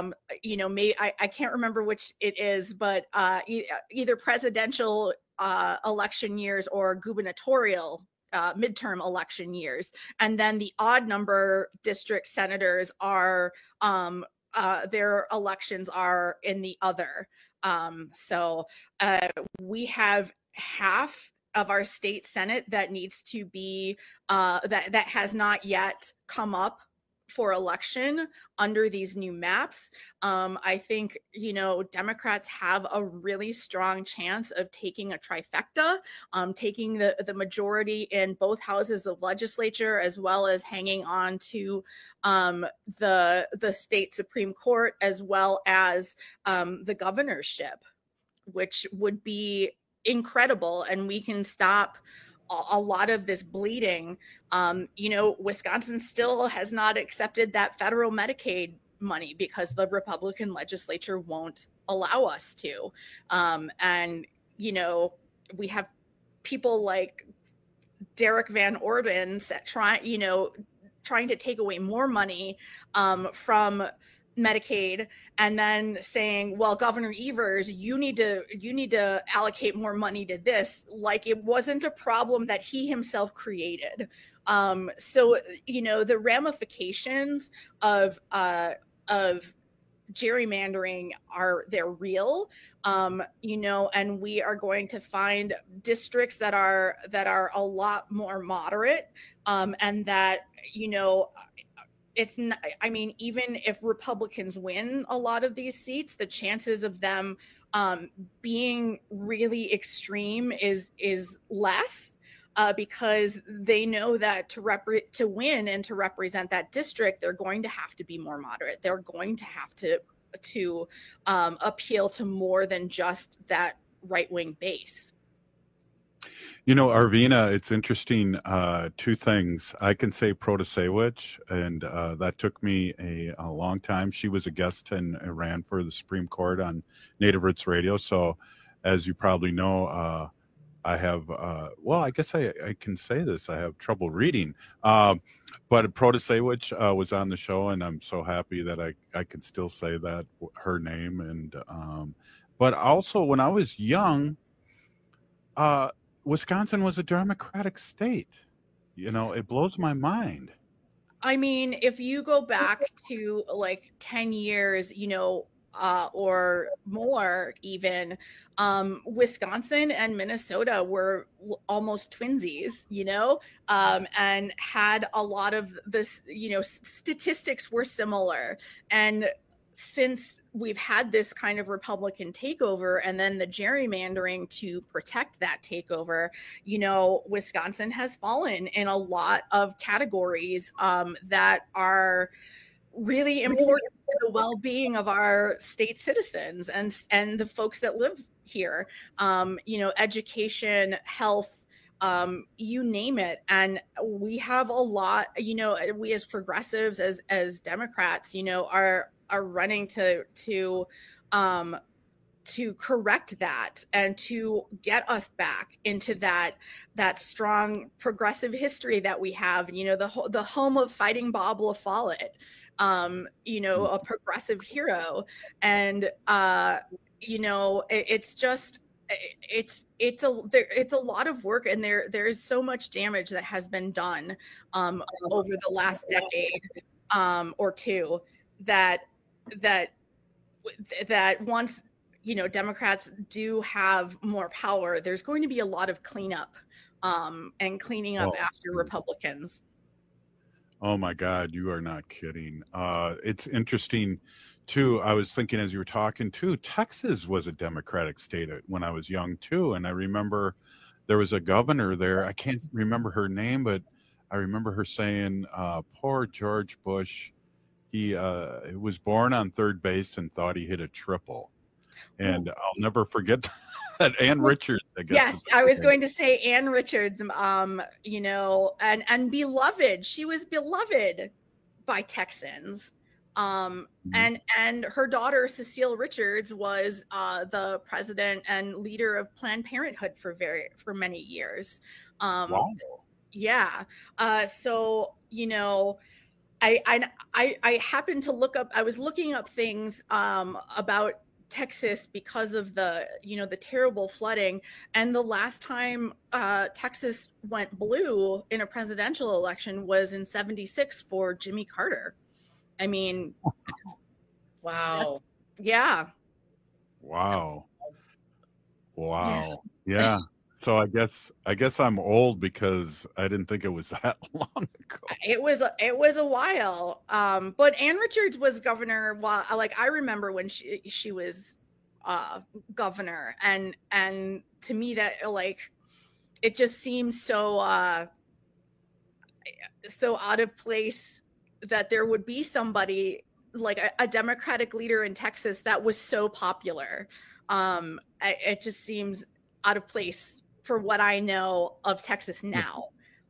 [SPEAKER 21] I can't remember which it is, but either presidential election years or gubernatorial midterm election years. And then the odd number district senators are, their elections are in the other. So we have half of our state Senate that needs to be, that has not yet come up for election under these new maps. I think, Democrats have a really strong chance of taking a trifecta, taking the majority in both houses of legislature, as well as hanging on to the state Supreme Court, as well as the governorship, which would be incredible. And we can stop a lot of this bleeding. Wisconsin still has not accepted that federal Medicaid money because the Republican legislature won't allow us to. And we have people like Derek Van Orden trying to take away more money from Medicaid, and then saying, well, Governor Evers, you need to allocate more money to this, like it wasn't a problem that he himself created. So the ramifications of gerrymandering they're real, and we are going to find districts that are a lot more moderate, and that it's not, even if Republicans win a lot of these seats, the chances of them being really extreme is less, because they know that to win and to represent that district, they're going to have to be more moderate. They're going to have to appeal to more than just that right-wing base.
[SPEAKER 15] Arvina, it's interesting, two things. I can say Protasewicz, and that took me a long time. She was a guest and ran for the Supreme Court on Native Roots Radio. So as you probably know, I have, I guess I can say this. I have trouble reading. But Protasewicz was on the show, and I'm so happy that I can still say that, her name. And but also when I was young, Wisconsin was a Democratic state. It blows my mind.
[SPEAKER 21] If you go back to like 10 years, or more even, Wisconsin and Minnesota were almost twinsies, and had a lot of this, statistics were similar. And since we've had this kind of Republican takeover and then the gerrymandering to protect that takeover, Wisconsin has fallen in a lot of categories that are really important to the well-being of our state citizens and the folks that live here. Education, health, you name it. And we have a lot, we as progressives, as Democrats, are running to correct that and to get us back into that strong progressive history that we have, the home of Fighting Bob La Follette, a progressive hero. And it's just, it's a lot of work, and there is so much damage that has been done over the last decade or two, that once Democrats do have more power, there's going to be a lot of cleanup and cleaning up after Republicans.
[SPEAKER 15] Oh my God, you are not kidding. It's interesting too. I was thinking as you were talking too, Texas was a Democratic state when I was young too. And I remember there was a governor there. I can't remember her name, but I remember her saying, poor George Bush, he was born on third base and thought he hit a triple. And I'll never forget that. Ann Richards, I guess.
[SPEAKER 21] Yes, I was going to say Ann Richards, you know, and beloved. She was beloved by Texans. And her daughter, Cecile Richards, was the president and leader of Planned Parenthood for many years.
[SPEAKER 15] Wow.
[SPEAKER 21] Yeah. So, you know, I happened to look up, I was looking up things about Texas because of the, you know, the terrible flooding. And the last time Texas went blue in a presidential election was in '76 for Jimmy Carter. I mean,
[SPEAKER 20] wow.
[SPEAKER 21] Yeah.
[SPEAKER 15] Wow. Yeah. So I guess I'm old because I didn't think it was that long ago.
[SPEAKER 21] It was a while. But Ann Richards was governor while, like, I remember when she was governor, and to me that, like, it just seems so out of place that there would be somebody like a Democratic leader in Texas that was so popular. It just seems out of place for what I know of Texas now.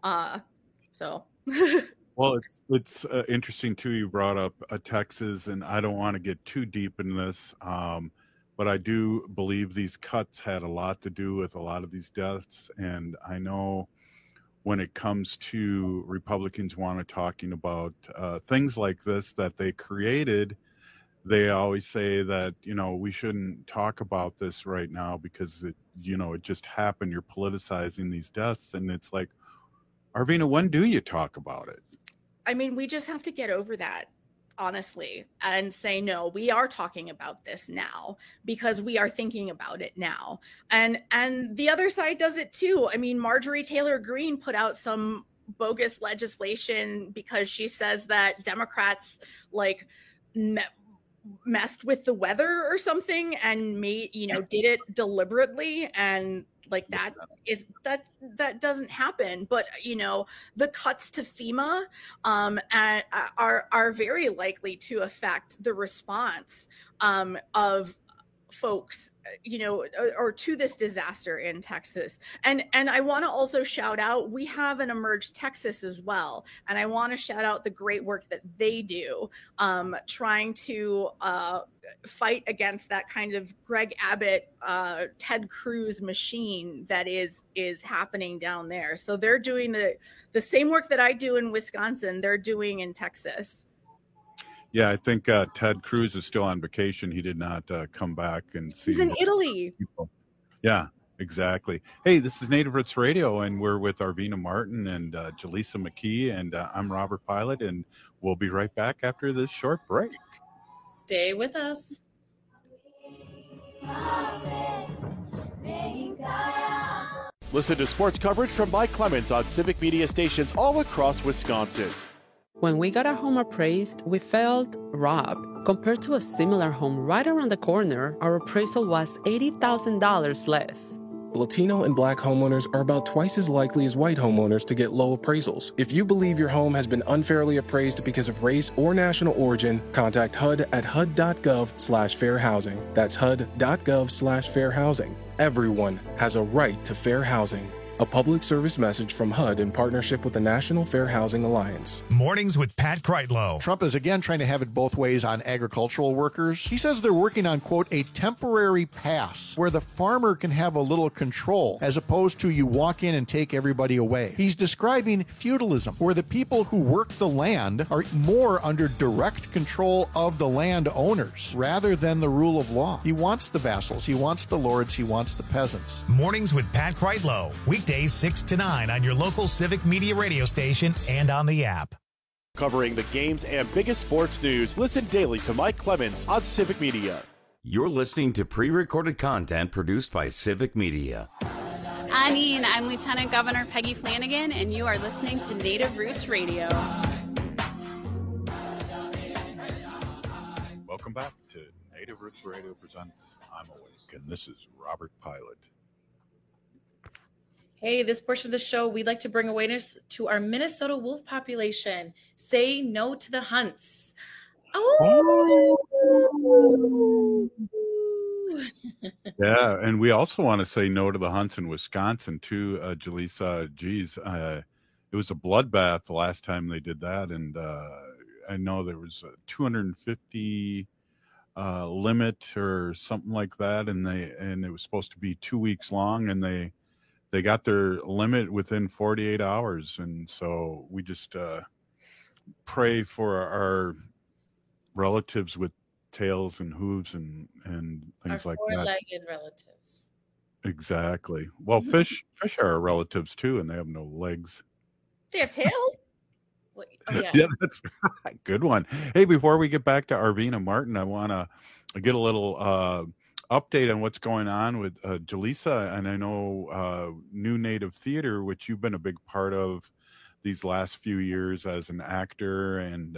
[SPEAKER 21] So.
[SPEAKER 15] Well, it's interesting too. You brought up Texas, and I don't want to get too deep in this, but I do believe these cuts had a lot to do with a lot of these deaths. And I know when it comes to Republicans talking about things like this that they created, they always say that, you know, we shouldn't talk about this right now because it just happened. You're politicizing these deaths. And it's like, Arvina, when do you talk about it?
[SPEAKER 21] I mean, we just have to get over that, honestly, and say, no, we are talking about this now because we are thinking about it now. And the other side does it too. I mean, Marjorie Taylor Greene put out some bogus legislation because she says that Democrats like messed with the weather or something and did it deliberately. And like that doesn't happen. But, you know, the cuts to FEMA are very likely to affect the response of folks, you know, or to this disaster in Texas. And I want to also shout out, we have an Emerge Texas as well. And I want to shout out the great work that they do, trying to fight against that kind of Greg Abbott, Ted Cruz machine that is happening down there. So they're doing the same work that I do in Wisconsin, they're doing in Texas.
[SPEAKER 15] Yeah, I think Ted Cruz is still on vacation. He did not come back and see.
[SPEAKER 21] He's in Italy.
[SPEAKER 15] People. Yeah, exactly. Hey, this is Native Roots Radio, and we're with Arvina Martin and Jaleesa McKee, and I'm Robert Pilot, and we'll be right back after this short break.
[SPEAKER 20] Stay with us.
[SPEAKER 1] Listen to sports coverage from Mike Clemens on Civic Media stations all across Wisconsin.
[SPEAKER 3] When we got our home appraised, we felt robbed. Compared to a similar home right around the corner, our appraisal was $80,000 less.
[SPEAKER 9] Latino and Black homeowners are about twice as likely as white homeowners to get low appraisals. If you believe your home has been unfairly appraised because of race or national origin, contact HUD at hud.gov/fair housing. That's hud.gov/fair housing. Everyone has a right to fair housing. A public service message from HUD in partnership with the National Fair Housing Alliance.
[SPEAKER 2] Mornings with Pat Kreitlow.
[SPEAKER 10] Trump is again trying to have it both ways on agricultural workers. He says they're working on, quote, a temporary pass where the farmer can have a little control as opposed to you walk in and take everybody away. He's describing feudalism, where the people who work the land are more under direct control of the land owners rather than the rule of law. He wants the vassals, he wants the lords, he wants the peasants.
[SPEAKER 2] Mornings with Pat Kreitlow. Weekdays 6 to 9 on your local Civic Media radio station and on the app.
[SPEAKER 1] Covering the games and biggest sports news, listen daily to Mike Clemens on Civic Media.
[SPEAKER 13] You're listening to pre-recorded content produced by Civic Media.
[SPEAKER 11] I'm Lieutenant Governor Peggy Flanagan, and you are listening to Native Roots Radio.
[SPEAKER 15] Welcome back to Native Roots Radio presents I'm Awake, and this is Robert Pilot.
[SPEAKER 20] Hey, this portion of the show, we'd like to bring awareness to our Minnesota wolf population. Say no to the hunts. Oh.
[SPEAKER 15] Yeah, and we also want to say no to the hunts in Wisconsin too, Jaleesa. Geez, it was a bloodbath the last time they did that, and I know there was a 250 limit or something like that, and it was supposed to be 2 weeks long, and they got their limit within 48 hours, and so we just pray for our relatives with tails and hooves and things like that.
[SPEAKER 20] Four-legged relatives.
[SPEAKER 15] Exactly. Well, fish are relatives too, and they have no legs.
[SPEAKER 21] They have tails.
[SPEAKER 20] Oh, yeah.
[SPEAKER 15] Yeah, that's right. Good one. Hey, before we get back to Arvina Martin, I want to get a little update on what's going on with Jaleesa, and I know New Native Theater, which you've been a big part of these last few years as an actor, and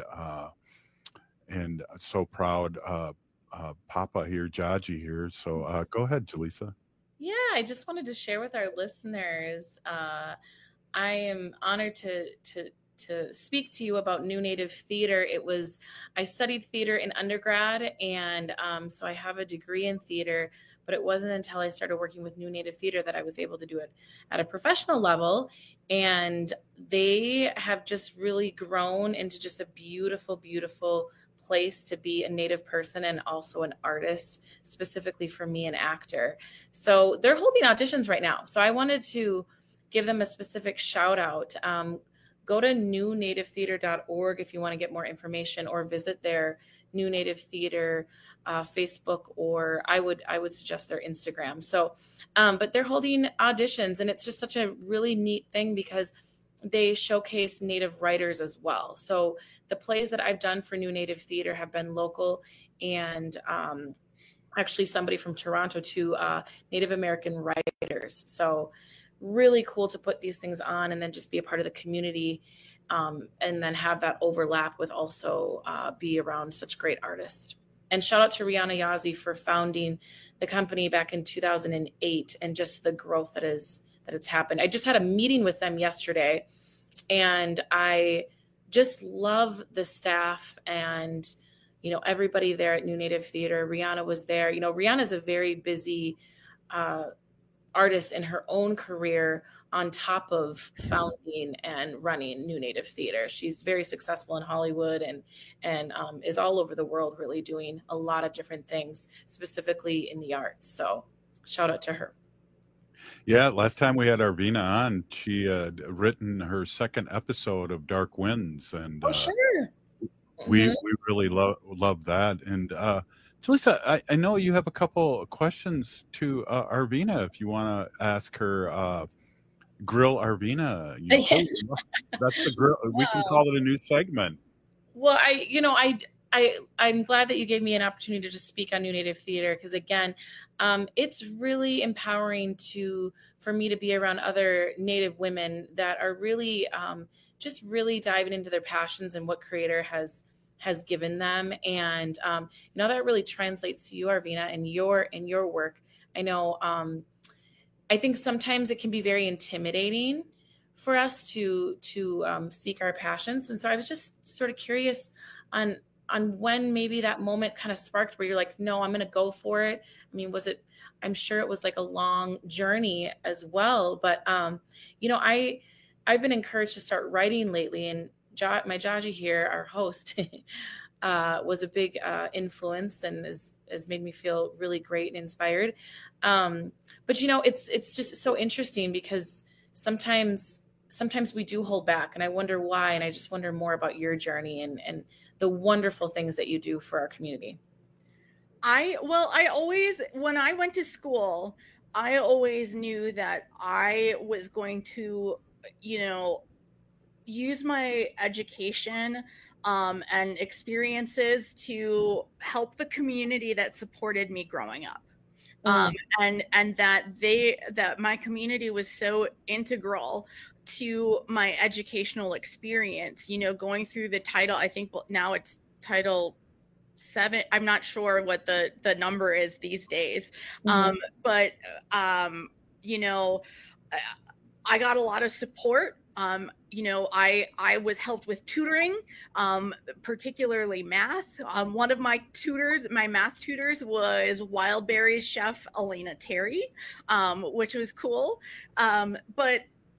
[SPEAKER 15] so proud Papa here, Jaji here. So go ahead, Jaleesa.
[SPEAKER 20] Yeah, I just wanted to share with our listeners. I am honored to speak to you about New Native Theater. I studied theater in undergrad, and so I have a degree in theater, but it wasn't until I started working with New Native Theater that I was able to do it at a professional level. And they have just really grown into just a beautiful, beautiful place to be a Native person and also an artist, specifically for me, an actor. So they're holding auditions right now. So I wanted to give them a specific shout out. Go to newnativetheater.org if you want to get more information, or visit their New Native Theater Facebook, or I would suggest their Instagram. So, but they're holding auditions, and it's just such a really neat thing because they showcase Native writers as well. So the plays that I've done for New Native Theater have been local, and actually somebody from Toronto to Native American writers. So really cool to put these things on and then just be a part of the community, and then have that overlap with also be around such great artists. And shout out to Rihanna Yazzie for founding the company back in 2008, and just the growth that it's happened. I just had a meeting with them yesterday, and I just love the staff and, everybody there at New Native Theater. Rihanna was there. Rihanna's a very busy artist in her own career on top of founding and running New Native Theater. She's very successful in Hollywood and is all over the world, really doing a lot of different things, specifically in the arts. So shout out to her.
[SPEAKER 15] Yeah, last time we had Arvina on, she had written her second episode of Dark Winds, and
[SPEAKER 20] sure.
[SPEAKER 15] We really love that. And Jaleesa, I know you have a couple of questions to Arvina. If you want to ask her, Grill Arvina. That's the grill. We can call it a new segment.
[SPEAKER 20] Well, I'm glad that you gave me an opportunity to speak on New Native Theater, because again, it's really empowering for me to be around other Native women that are really just really diving into their passions and what Creator has given them, and that really translates to you, Arvina, and your work. I know. I think sometimes it can be very intimidating for us to seek our passions, and so I was just sort of curious on when maybe that moment kind of sparked where you're like, no, I'm going to go for it. I mean, I'm sure it was like a long journey as well, but I've been encouraged to start writing lately, and my Jaji here, our host, was a big influence and has made me feel really great and inspired. But it's just so interesting because sometimes we do hold back, and I wonder why. And I just wonder more about your journey and the wonderful things that you do for our community.
[SPEAKER 21] I always, when I went to school, I always knew that I was going to, use my education and experiences to help the community that supported me growing up. And that my community was so integral to my educational experience, going through the title, I think now it's Title 7. I'm not sure what the number is these days. I got a lot of support. I was helped with tutoring, particularly math. One of my math tutors was Wildberries chef Elena Terry, which was cool. I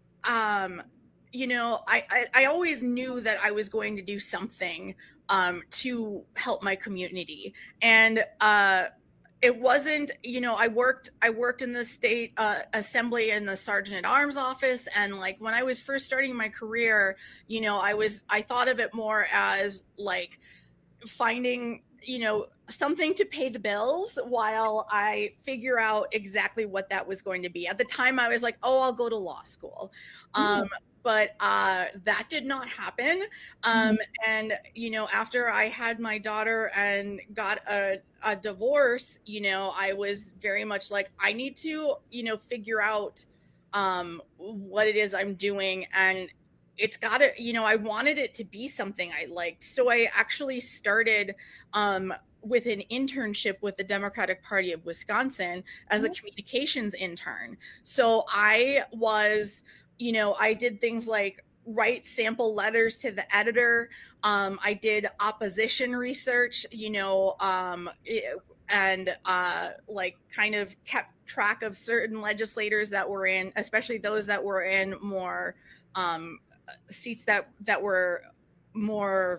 [SPEAKER 21] always knew that I was going to do something to help my community. And it wasn't, I worked in the state assembly in the sergeant at arms office. And like, when I was first starting my career, I thought of it more as like finding, something to pay the bills while I figure out exactly what that was going to be. At the time I was like, oh, I'll go to law school. But that did not happen. And, after I had my daughter and got a divorce, I was very much like, I need to, figure out what it is I'm doing. And it's got to, I wanted it to be something I liked. So I actually started with an internship with the Democratic Party of Wisconsin as a communications intern. So I was... I did things like write sample letters to the editor. I did opposition research, kind of kept track of certain legislators that were in, especially those that were in more seats that were more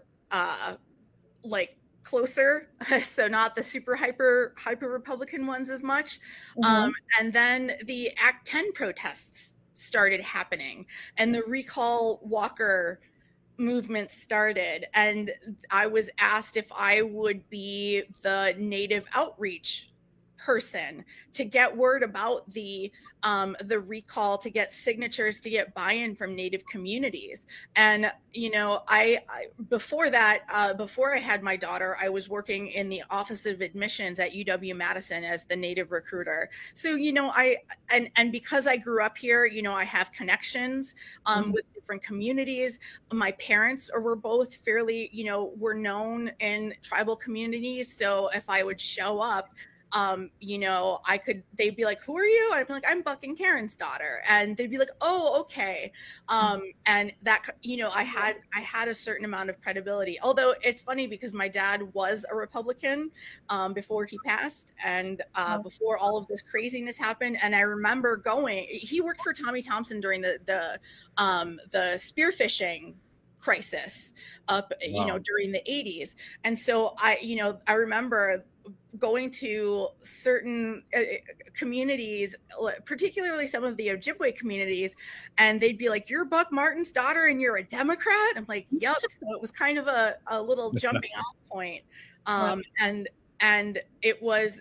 [SPEAKER 21] closer, so not the super hyper Republican ones as much. And then the Act 10 protests started happening and the Recall Walker movement started, and I was asked if I would be the Native outreach person to get word about the recall, to get signatures, to get buy-in from Native communities. And I before that, before I had my daughter, I was working in the Office of Admissions at UW-Madison as the Native recruiter. So and because I grew up here, I have connections with different communities. My parents were both fairly, were known in tribal communities. So if I would show up, they'd be like, who are you? And I'd be like, I'm Buck and Karen's daughter. And they'd be like, oh, okay. And that, I had a certain amount of credibility, although it's funny because my dad was a Republican, before he passed and, before all of this craziness happened. And I remember he worked for Tommy Thompson during the spearfishing crisis up, during the 80s. And so I remember going to certain communities, particularly some of the Ojibwe communities, and they'd be like, you're Buck Martin's daughter and you're a Democrat? I'm like, yep. So it was kind of a little jumping off point. And it was,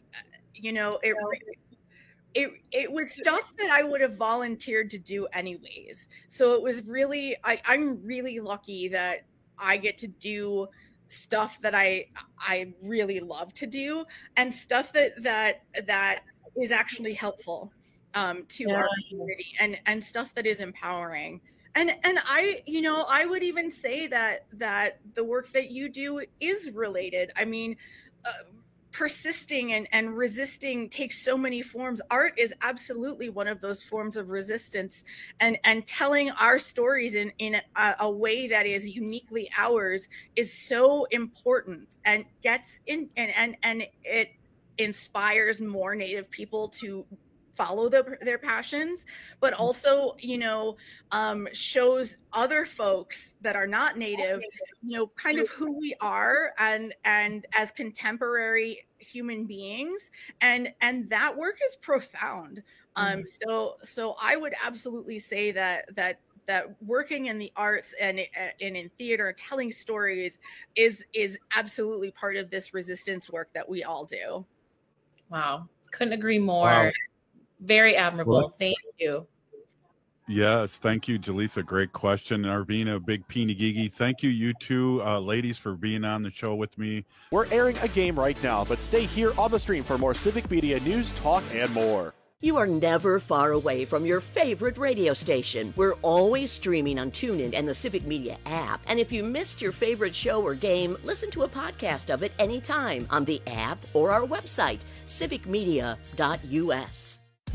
[SPEAKER 21] it was stuff that I would have volunteered to do anyways. So it was really, I'm really lucky that I get to do stuff that I really love to do, and stuff that is actually helpful to our community, and stuff that is empowering. And I would even say that the work that you do is related. I mean, persisting and resisting takes so many forms. Art is absolutely one of those forms of resistance, and telling our stories in a way that is uniquely ours is so important, and gets in and it inspires more Native people to follow their passions, but also, shows other folks that are not Native, kind of who we are and as contemporary human beings. And that work is profound. So I would absolutely say that working in the arts and in theater, telling stories is absolutely part of this resistance work that we all do.
[SPEAKER 20] Wow. Couldn't agree more.
[SPEAKER 15] Wow.
[SPEAKER 20] Very admirable. Thank you.
[SPEAKER 15] Yes, thank you, Jaleesa. Great question. Arvina, big Peenagigi. Thank you, you two ladies, for being on the show with me.
[SPEAKER 1] We're airing a game right now, but stay here on the stream for more Civic Media news, talk, and more.
[SPEAKER 12] You are never far away from your favorite radio station. We're always streaming on TuneIn and the Civic Media app. And if you missed your favorite show or game, listen to a podcast of it anytime on the app or our website, civicmedia.us.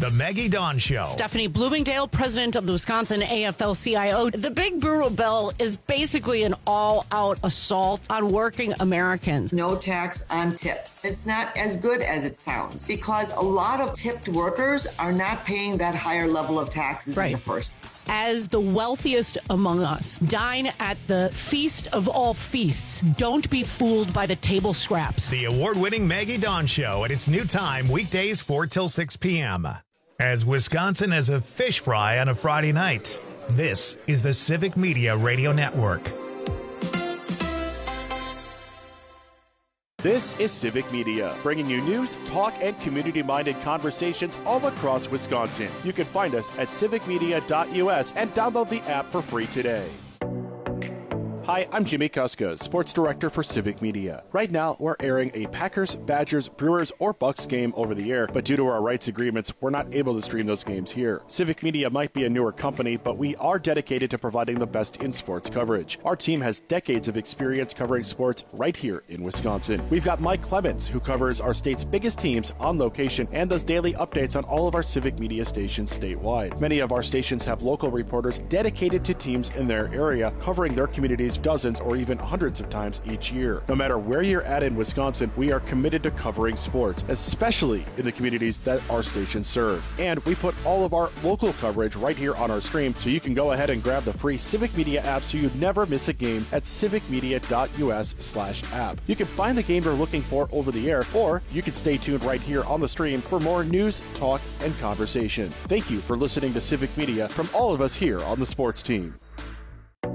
[SPEAKER 2] The Maggie Dawn Show.
[SPEAKER 6] Stephanie Bloomingdale, president of the Wisconsin AFL-CIO. The Big Brutal Bill is basically an all-out assault on working Americans.
[SPEAKER 14] No tax on tips. It's not as good as it sounds because a lot of tipped workers are not paying that higher level of taxes in the first place.
[SPEAKER 6] As the wealthiest among us, dine at the feast of all feasts. Don't be fooled by the table scraps.
[SPEAKER 2] The award-winning Maggie Dawn Show at its new time, weekdays 4 till 6 p.m. As Wisconsin has a fish fry on a Friday night, this is the Civic Media Radio Network.
[SPEAKER 1] This is Civic Media, bringing you news, talk, and community-minded conversations all across Wisconsin. You can find us at civicmedia.us and download the app for free today. Hi, I'm Jimmy Kuska, Sports Director for Civic Media. Right now, we're airing a Packers, Badgers, Brewers, or Bucks game over the air, but due to our rights agreements, we're not able to stream those games here. Civic Media might be a newer company, but we are dedicated to providing the best in sports coverage. Our team has decades of experience covering sports right here in Wisconsin. We've got Mike Clemens, who covers our state's biggest teams on location and does daily updates on all of our Civic Media stations statewide. Many of our stations have local reporters dedicated to teams in their area, covering their communities dozens or even hundreds of times each year. No matter where you're at in Wisconsin, we are committed to covering sports, especially in the communities that our stations serve. And we put all of our local coverage right here on our stream, so you can go ahead and grab the free Civic Media app so you never miss a game at civicmedia.us/app. You can find the game you're looking for over the air, or you can stay tuned right here on the stream for more news, talk, and conversation. Thank you for listening to Civic Media from all of us here on the sports team.